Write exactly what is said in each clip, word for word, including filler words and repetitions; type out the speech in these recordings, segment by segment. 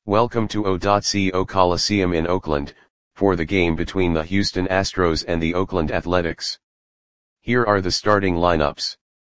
Welcome to O.co Coliseum in Oakland, for the game between the Houston Astros and the Oakland Athletics. Here are the starting lineups.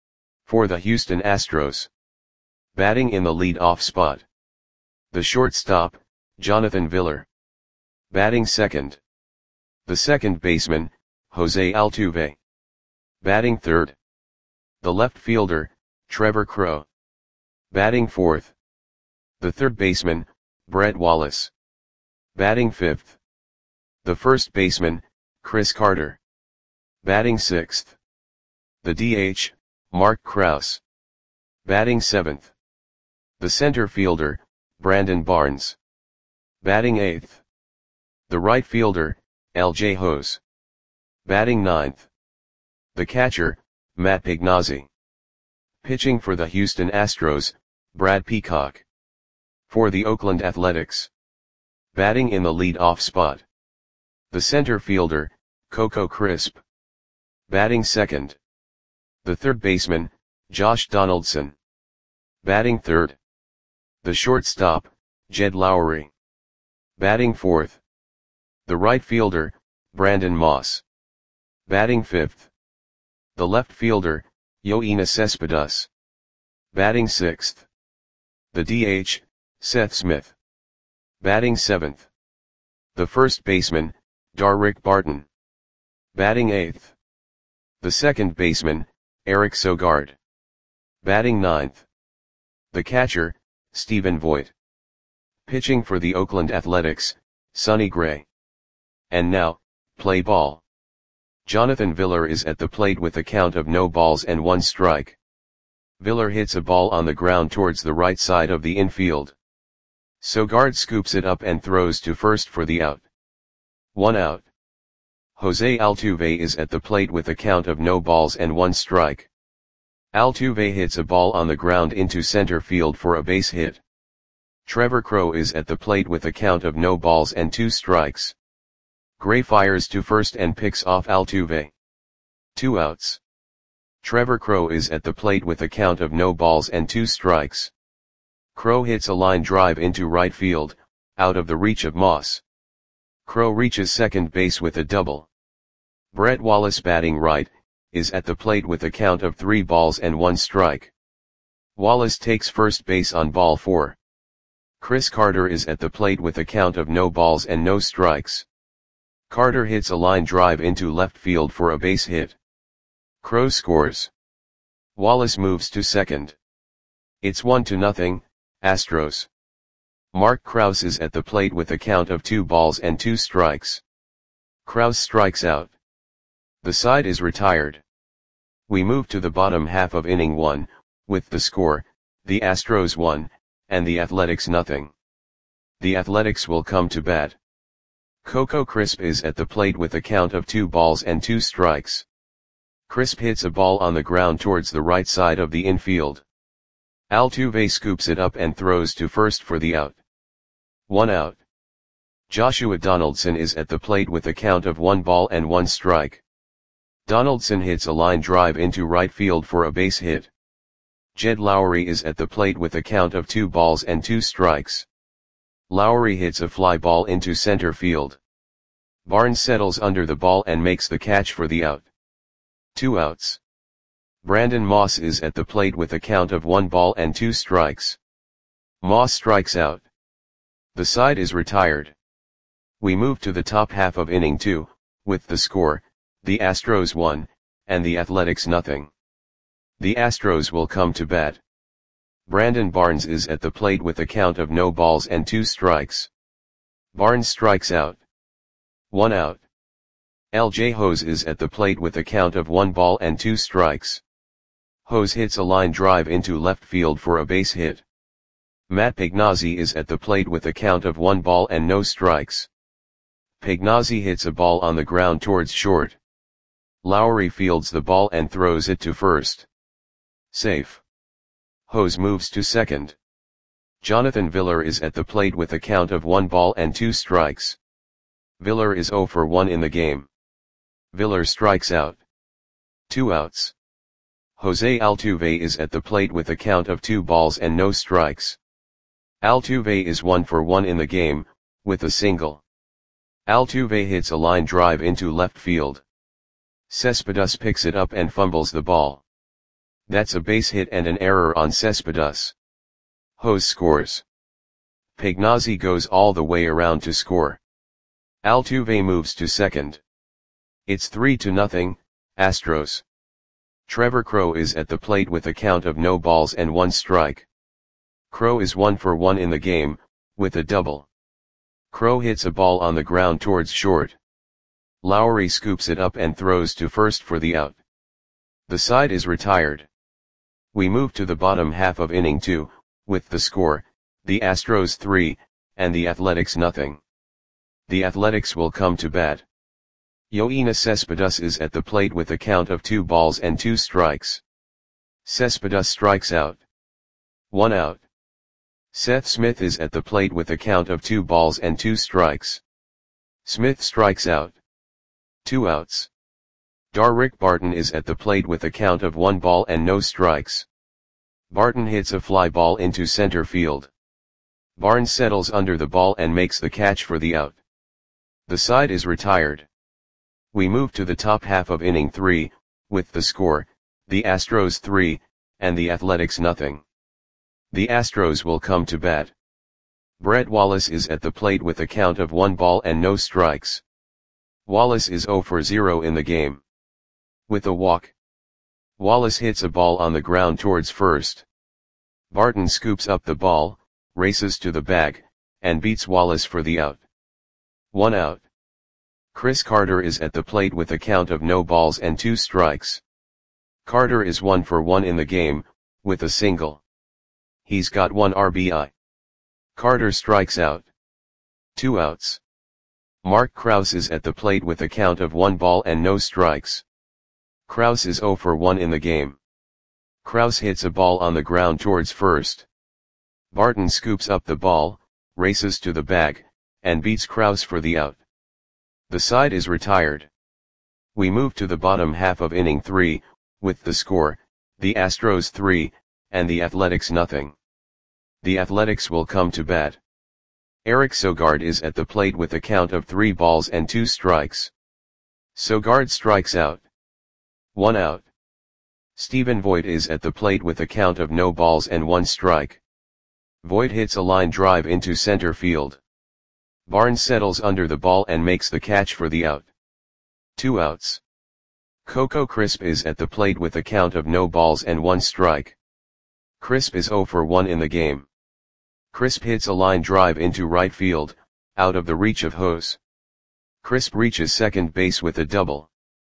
For the Houston Astros. Batting in the lead-off spot. The shortstop, Jonathan Villar. Batting second. The second baseman, Jose Altuve. Batting third. The left fielder, Trevor Crowe. Batting fourth. The third baseman, Brett Wallace. Batting fifth. The first baseman, Chris Carter. Batting sixth. The D H, Mark Krause. Batting seventh. The center fielder, Brandon Barnes. Batting eighth. The right fielder, L J Hose. Batting ninth. The catcher, Matt Pignazzi. Pitching for the Houston Astros, Brad Peacock. For the Oakland Athletics. Batting in the lead-off spot. The center fielder, Coco Crisp. Batting second. The third baseman, Josh Donaldson. Batting third. The shortstop, Jed Lowrie. Batting fourth. The right fielder, Brandon Moss. Batting fifth. The left fielder, Yoenis Cespedes. Batting sixth. The D H, Seth Smith. Batting seventh. The first baseman, Darrick Barton. Batting eighth. The second baseman, Eric Sogard. Batting ninth. The catcher, Stephen Voigt. Pitching for the Oakland Athletics, Sonny Gray. And now, play ball. Jonathan Villar is at the plate with a count of no balls and one strike. Villar hits a ball on the ground towards the right side of the infield. Sogard scoops it up and throws to first for the out. One out. Jose Altuve is at the plate with a count of no balls and one strike. Altuve hits a ball on the ground into center field for a base hit. Trevor Crowe is at the plate with a count of no balls and two strikes. Gray fires to first and picks off Altuve. Two outs. Trevor Crowe is at the plate with a count of no balls and two strikes. Crowe hits a line drive into right field, out of the reach of Moss. Crowe reaches second base with a double. Brett Wallace, batting right, is at the plate with a count of three balls and one strike. Wallace takes first base on ball four. Chris Carter is at the plate with a count of no balls and no strikes. Carter hits a line drive into left field for a base hit. Crowe scores. Wallace moves to second. It's one to nothing, Astros. Mark Krause is at the plate with a count of two balls and two strikes. Krause strikes out. The side is retired. We move to the bottom half of inning one, with the score, the Astros one, and the Athletics nothing. The Athletics will come to bat. Coco Crisp is at the plate with a count of two balls and two strikes. Crisp hits a ball on the ground towards the right side of the infield. Altuve scoops it up and throws to first for the out. One out. Joshua Donaldson is at the plate with a count of one ball and one strike. Donaldson hits a line drive into right field for a base hit. Jed Lowrie is at the plate with a count of two balls and two strikes. Lowrie hits a fly ball into center field. Barnes settles under the ball and makes the catch for the out. Two outs. Brandon Moss is at the plate with a count of one ball and two strikes. Moss strikes out. The side is retired. We move to the top half of inning two, with the score, the Astros one, and the Athletics nothing. The Astros will come to bat. Brandon Barnes is at the plate with a count of no balls and two strikes. Barnes strikes out. One out. L J Hose is at the plate with a count of one ball and two strikes. Hose hits a line drive into left field for a base hit. Matt Pignazzi is at the plate with a count of one ball and no strikes. Pignazzi hits a ball on the ground towards short. Lowrie fields the ball and throws it to first. Safe. Hose moves to second. Jonathan Villar is at the plate with a count of one ball and two strikes. Villar is zero for one in the game. Villar strikes out. Two outs. Jose Altuve is at the plate with a count of two balls and no strikes. Altuve is one for one in the game, with a single. Altuve hits a line drive into left field. Cespedes picks it up and fumbles the ball. That's a base hit and an error on Cespedes. Jose scores. Pagnozzi goes all the way around to score. Altuve moves to second. It's three to nothing, Astros. Trevor Crowe is at the plate with a count of no balls and one strike. Crowe is one for one in the game, with a double. Crowe hits a ball on the ground towards short. Lowry scoops it up and throws to first for the out. The side is retired. We move to the bottom half of inning two, with the score, the Astros three, and the Athletics nothing. The Athletics will come to bat. Yoenis Cespedes is at the plate with a count of two balls and two strikes. Cespedes strikes out. One out. Seth Smith is at the plate with a count of two balls and two strikes. Smith strikes out. Two outs. Darrick Barton is at the plate with a count of one ball and no strikes. Barton hits a fly ball into center field. Barnes settles under the ball and makes the catch for the out. The side is retired. We move to the top half of inning three, with the score, the Astros three, and the Athletics nothing. The Astros will come to bat. Brett Wallace is at the plate with a count of one ball and no strikes. Wallace is zero for zero in the game. With a walk. Wallace hits a ball on the ground towards first. Barton scoops up the ball, races to the bag, and beats Wallace for the out. One out. Chris Carter is at the plate with a count of no balls and two strikes. Carter is one for one in the game, with a single. He's got one R B I. Carter strikes out. Two outs. Mark Krause is at the plate with a count of one ball and no strikes. Krause is zero for one in the game. Krause hits a ball on the ground towards first. Barton scoops up the ball, races to the bag, and beats Krause for the out. The side is retired. We move to the bottom half of inning three, with the score, the Astros three, and the Athletics nothing. The Athletics will come to bat. Eric Sogard is at the plate with a count of three balls and two strikes. Sogard strikes out. One out. Stephen Voit is at the plate with a count of no balls and one strike. Voit hits a line drive into center field. Barnes settles under the ball and makes the catch for the out. Two outs. Coco Crisp is at the plate with a count of no balls and one strike. Crisp is zero for one in the game. Crisp hits a line drive into right field, out of the reach of Jose. Crisp reaches second base with a double.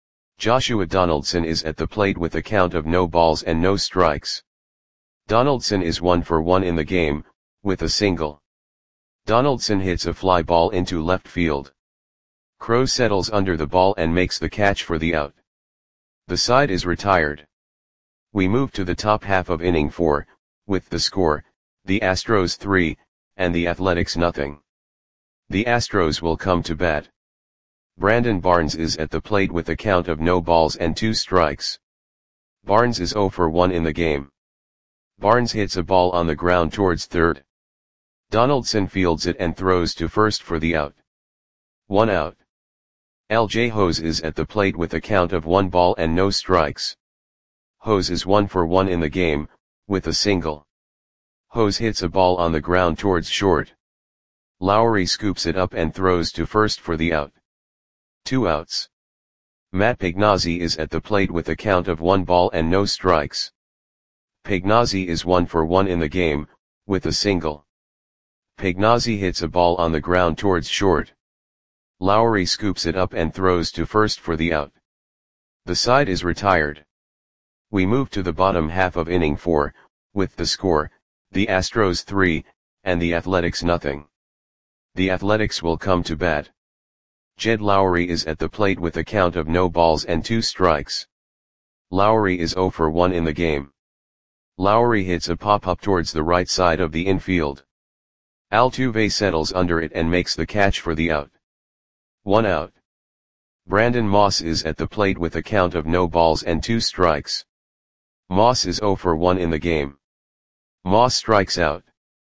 Joshua Donaldson is at the plate with a count of no balls and no strikes. Donaldson is one for one in the game, with a single. Donaldson hits a fly ball into left field. Crowe settles under the ball and makes the catch for the out. The side is retired. We move to the top half of inning four, with the score, the Astros three, and the Athletics nothing. The Astros will come to bat. Brandon Barnes is at the plate with a count of no balls and two strikes. Barnes is zero for one in the game. Barnes hits a ball on the ground towards third. Donaldson fields it and throws to first for the out. One out. L J Jose is at the plate with a count of one ball and no strikes. Jose is one for one in the game, with a single. Jose hits a ball on the ground towards short. Lowry scoops it up and throws to first for the out. Two outs. Matt Pagnozzi is at the plate with a count of one ball and no strikes. Pagnozzi is one for one in the game, with a single. Pagnozzi hits a ball on the ground towards short. Lowry scoops it up and throws to first for the out. The side is retired. We move to the bottom half of inning four, with the score, the Astros three, and the Athletics nothing. The Athletics will come to bat. Jed Lowry is at the plate with a count of no balls and two strikes. Lowry is zero for one in the game. Lowry hits a pop-up towards the right side of the infield. Altuve settles under it and makes the catch for the out. One out. Brandon Moss is at the plate with a count of no balls and two strikes. Moss is zero for one in the game. Moss strikes out.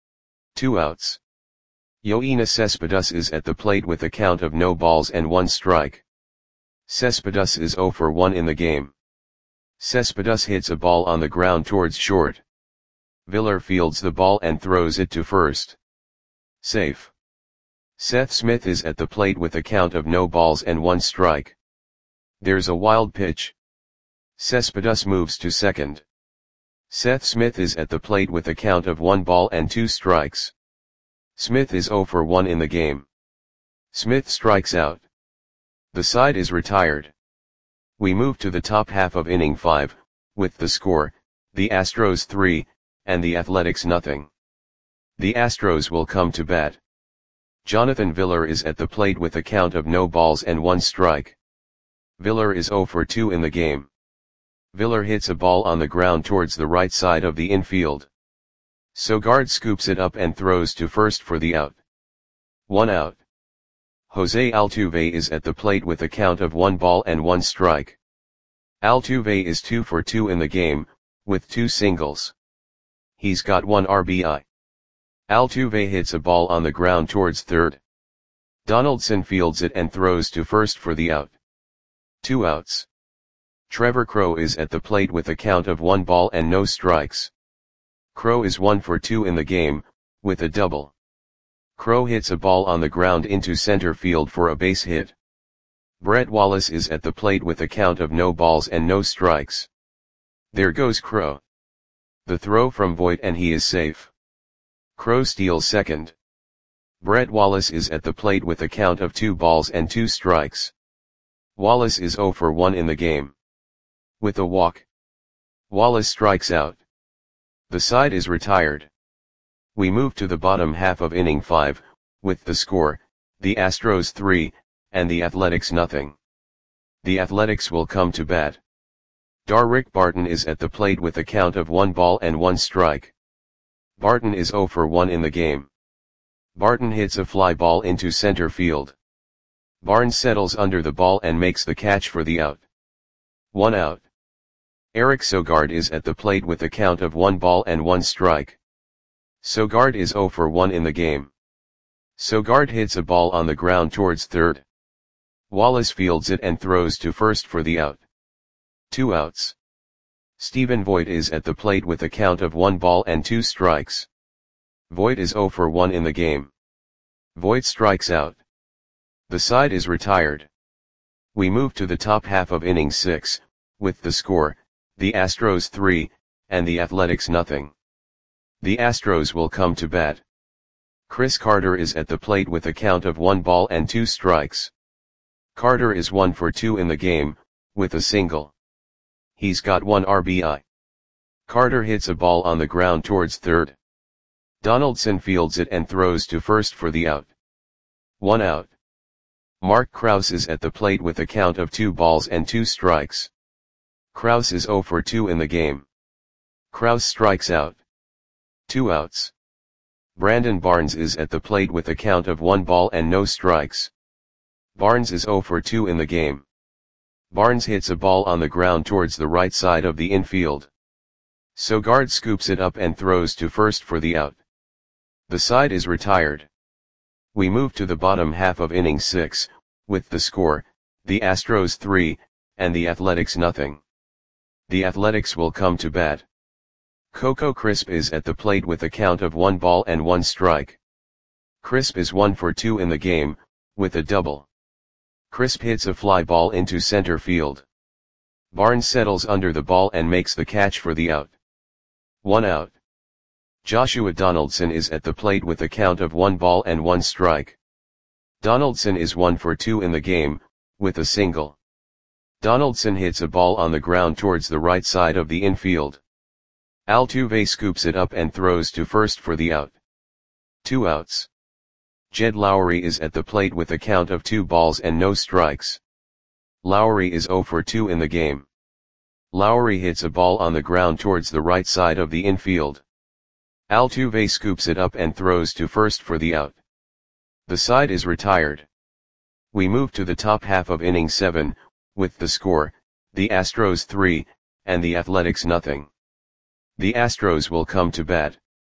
Two outs. Yoenis Cespedes is at the plate with a count of no balls and one strike. Cespedes is zero for one in the game. Cespedes hits a ball on the ground towards short. Villar fields the ball and throws it to first. Safe. Seth Smith is at the plate with a count of no balls and one strike. There's a wild pitch. Cespedes moves to second. Seth Smith is at the plate with a count of one ball and two strikes. Smith is zero for one in the game. Smith strikes out. The side is retired. We move to the top half of inning five, with the score, the Astros three, and the Athletics nothing. The Astros will come to bat. Jonathan Villar is at the plate with a count of no balls and one strike. Villar is zero for two in the game. Villar hits a ball on the ground towards the right side of the infield. Sogard scoops it up and throws to first for the out. One out. Jose Altuve is at the plate with a count of one ball and one strike. Altuve is two for two in the game, with two singles. He's got one R B I. Altuve hits a ball on the ground towards third. Donaldson fields it and throws to first for the out. Two outs. Trevor Crowe is at the plate with a count of one ball and no strikes. Crowe is one for two in the game, with a double. Crowe hits a ball on the ground into center field for a base hit. Brett Wallace is at the plate with a count of no balls and no strikes. There goes Crowe. The throw from Voit and he is safe. Crowe steals second. Brett Wallace is at the plate with a count of two balls and two strikes. Wallace is zero for one in the game. With a walk, Wallace strikes out. The side is retired. We move to the bottom half of inning five, with the score, the Astros three, and the Athletics nothing. The Athletics will come to bat. Darrick Barton is at the plate with a count of one ball and one strike. Barton is zero for one in the game. Barton hits a fly ball into center field. Barnes settles under the ball and makes the catch for the out. One out. Eric Sogard is at the plate with a count of one ball and one strike. Sogard is zero for one in the game. Sogard hits a ball on the ground towards third. Wallace fields it and throws to first for the out. Two outs. Stephen Voit is at the plate with a count of one ball and two strikes. Voit is zero for one in the game. Voit strikes out. The side is retired. We move to the top half of inning six, with the score, the Astros three, and the Athletics nothing. The Astros will come to bat. Chris Carter is at the plate with a count of one ball and two strikes. Carter is one for two in the game, with a single. He's got one R B I. Carter hits a ball on the ground towards third. Donaldson fields it and throws to first for the out. One out. Mark Krause is at the plate with a count of two balls and two strikes. Krause is zero for two in the game. Krause strikes out. Two outs. Brandon Barnes is at the plate with a count of one ball and no strikes. Barnes is zero for two in the game. Barnes hits a ball on the ground towards the right side of the infield. Sogard scoops it up and throws to first for the out. The side is retired. We move to the bottom half of inning six, with the score, the Astros three, and the Athletics nothing. The Athletics will come to bat. Coco Crisp is at the plate with a count of one ball and one strike. Crisp is one for two in the game, with a double. Crisp hits a fly ball into center field. Barnes settles under the ball and makes the catch for the out. One out. Joshua Donaldson is at the plate with a count of one ball and one strike. Donaldson is one for two in the game, with a single. Donaldson hits a ball on the ground towards the right side of the infield. Altuve scoops it up and throws to first for the out. Two outs. Jed Lowry is at the plate with a count of two balls and no strikes. Lowry is zero for two in the game. Lowry hits a ball on the ground towards the right side of the infield. Altuve scoops it up and throws to first for the out. The side is retired. We move to the top half of inning seven, with the score, the Astros three, and the Athletics nothing. The Astros will come to bat.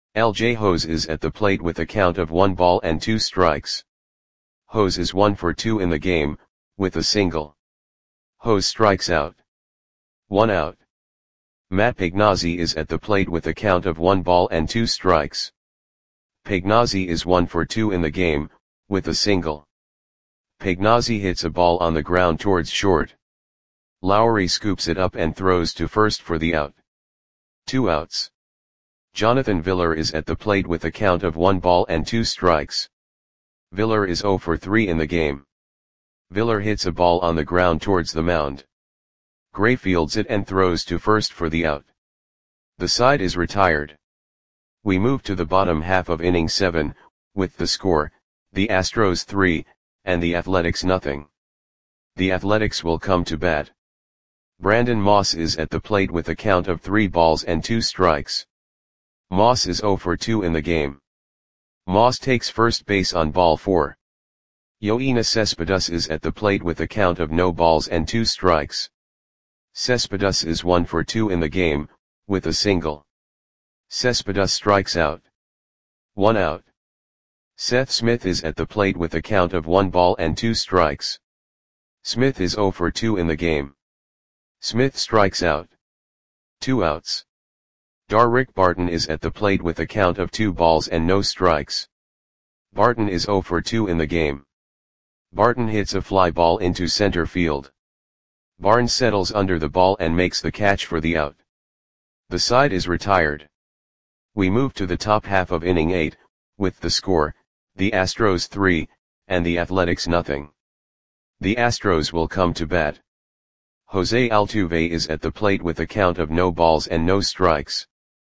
L J Hose is at the plate with a count of one ball and two strikes. Hose is one for two in the game, with a single. Hose strikes out. One out. Matt Pignazzi is at the plate with a count of one ball and two strikes. Pignazzi is one for two in the game, with a single. Pignazzi hits a ball on the ground towards short. Lowry scoops it up and throws to first for the out. Two outs. Jonathan Villar is at the plate with a count of one ball and two strikes. Villar is zero for three in the game. Villar hits a ball on the ground towards the mound. Gray fields it and throws to first for the out. The side is retired. We move to the bottom half of inning seven, with the score, the Astros three, and the Athletics nothing. The Athletics will come to bat. Brandon Moss is at the plate with a count of three balls and two strikes. Moss is zero for two in the game. Moss takes first base on ball four. Yoenis Cespedes is at the plate with a count of no balls and two strikes. Cespedes is one for two in the game, with a single. Cespedes strikes out. One out. Seth Smith is at the plate with a count of one ball and two strikes. Smith is zero for two in the game. Smith strikes out. Two outs. Darrick Barton is at the plate with a count of two balls and no strikes. Barton is zero for two in the game. Barton hits a fly ball into center field. Barnes settles under the ball and makes the catch for the out. The side is retired. We move to the top half of inning eight, with the score, the Astros three, and the Athletics nothing. The Astros will come to bat. Jose Altuve is at the plate with a count of no balls and no strikes.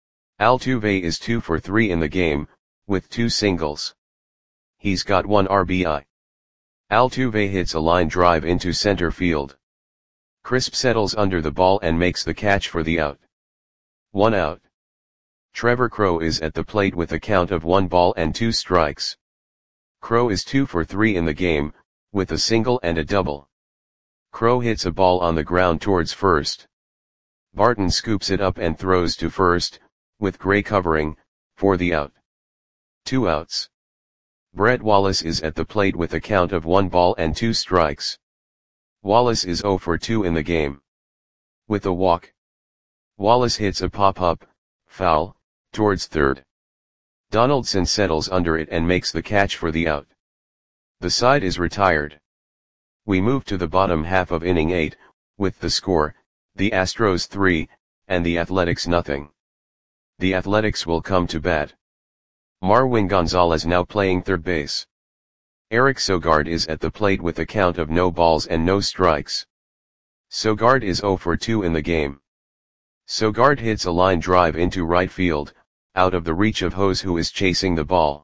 Altuve is two for three in the game, with two singles. He's got one R B I. Altuve hits a line drive into center field. Crisp settles under the ball and makes the catch for the out. One out. Trevor Crowe is at the plate with a count of one ball and two strikes. Crowe is two for three in the game, with a single and a double. Crowe hits a ball on the ground towards first. Barton scoops it up and throws to first, with Gray covering, for the out. Two outs. Brett Wallace is at the plate with a count of one ball and two strikes. Wallace is zero for two in the game. With a walk. Wallace hits a pop-up, foul, towards third. Donaldson settles under it and makes the catch for the out. The side is retired. We move to the bottom half of inning eight, with the score, the Astros three, and the Athletics nothing. The Athletics will come to bat. Marwin Gonzalez now playing third base. Eric Sogard is at the plate with a count of no balls and no strikes. Sogard is zero for two in the game. Sogard hits a line drive into right field, out of the reach of Hose, who is chasing the ball.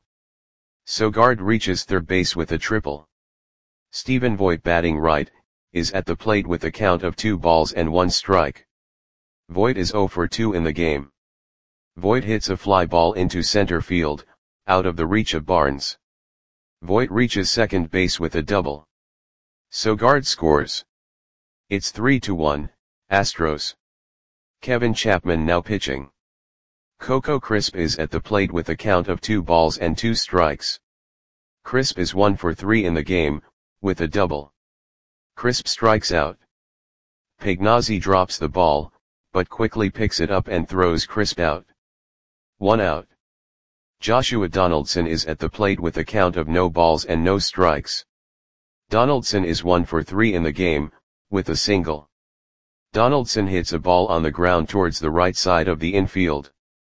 Sogard reaches third base with a triple. Stephen Voit, batting right, is at the plate with a count of two balls and one strike. Voit is zero for two in the game. Voit hits a fly ball into center field, out of the reach of Barnes. Voit reaches second base with a double. Sogard scores. It's three to one, Astros. Kevin Chapman now pitching. Coco Crisp is at the plate with a count of two balls and two strikes. Crisp is one for three in the game, with a double. Crisp strikes out. Pignazzi drops the ball, but quickly picks it up and throws Crisp out. One out. Joshua Donaldson is at the plate with a count of no balls and no strikes. Donaldson is one for three in the game, with a single. Donaldson hits a ball on the ground towards the right side of the infield.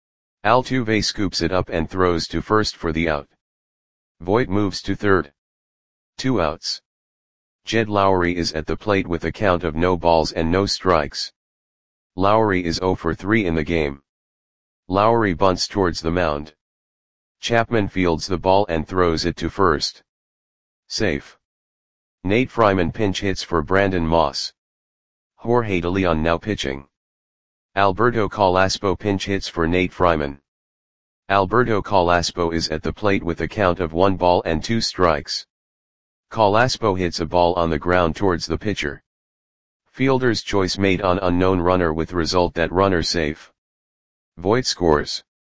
Altuve scoops it up and throws to first for the out. Voit moves to third. Two outs. Jed Lowry is at the plate with a count of no balls and no strikes. Lowry is zero for three in the game. Lowry bunts towards the mound. Chapman fields the ball and throws it to first. Safe. Nate Fryman pinch hits for Brandon Moss. Jorge De Leon now pitching. Alberto Calaspo pinch hits for Nate Fryman. Alberto Calaspo is at the plate with a count of one ball and two strikes. Calaspo hits a ball on the ground towards the pitcher. Fielder's choice made on unknown runner with result that runner safe. Voit scores.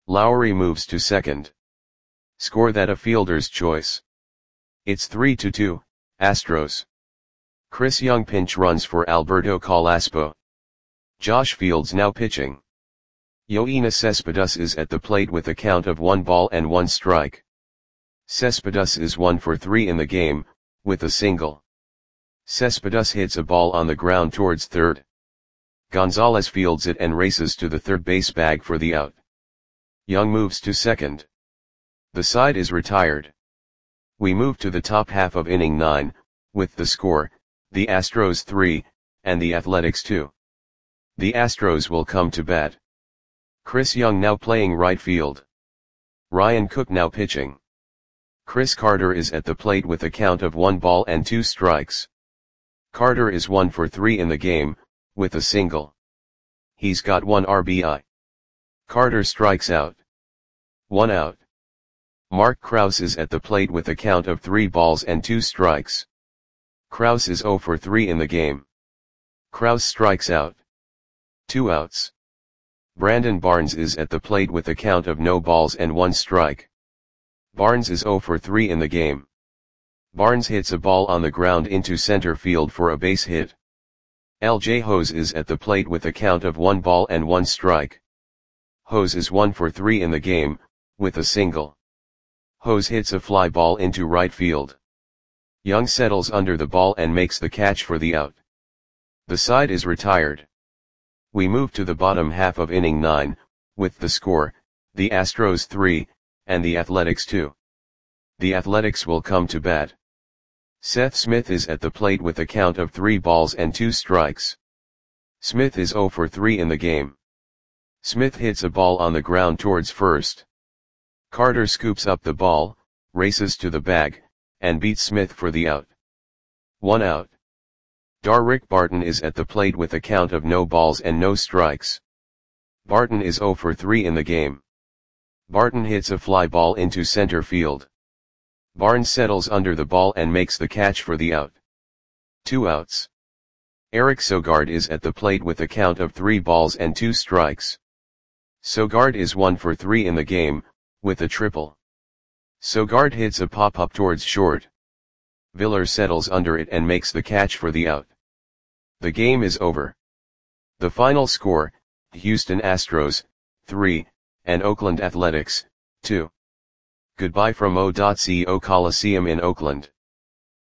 Lowry moves to second. Score that a fielder's choice. It's three to two, Astros. Chris Young pinch runs for Alberto Calaspo. Josh Fields now pitching. Yoenis Cespedes is at the plate with a count of one ball and one strike. Cespedes is one for three in the game, with a single. Cespedes hits a ball on the ground towards third. Gonzalez fields it and races to the third base bag for the out. Young moves to second. The side is retired. We move to the top half of inning nine, with the score, the Astros three, and the Athletics two. The Astros will come to bat. Chris Young now playing right field. Ryan Cook now pitching. Chris Carter is at the plate with a count of one ball and two strikes. Carter is one for three in the game, with a single. He's got one R B I. Carter strikes out. One out. Mark Krause is at the plate with a count of three balls and two strikes. Krause is zero for three in the game. Krause strikes out. Two outs. Brandon Barnes is at the plate with a count of no balls and one strike. Barnes is zero for three in the game. Barnes hits a ball on the ground into center field for a base hit. L J Hose is at the plate with a count of one ball and one strike. Hose is one for three in the game, with a single. Hose hits a fly ball into right field. Young settles under the ball and makes the catch for the out. The side is retired. We move to the bottom half of inning nine, with the score, the Astros three, and the Athletics two. The Athletics will come to bat. Seth Smith is at the plate with a count of three balls and two strikes. Smith is zero for three in the game. Smith hits a ball on the ground towards first. Carter scoops up the ball, races to the bag, and beats Smith for the out. One out. Darrick Barton is at the plate with a count of no balls and no strikes. Barton is zero for three in the game. Barton hits a fly ball into center field. Barnes settles under the ball and makes the catch for the out. Two outs. Eric Sogard is at the plate with a count of three balls and two strikes. Sogard is one for three in the game, with a triple. Sogard hits a pop-up towards short. Viller settles under it and makes the catch for the out. The game is over. The final score, Houston Astros, three, and Oakland Athletics, two. Goodbye from O.Co Coliseum in Oakland.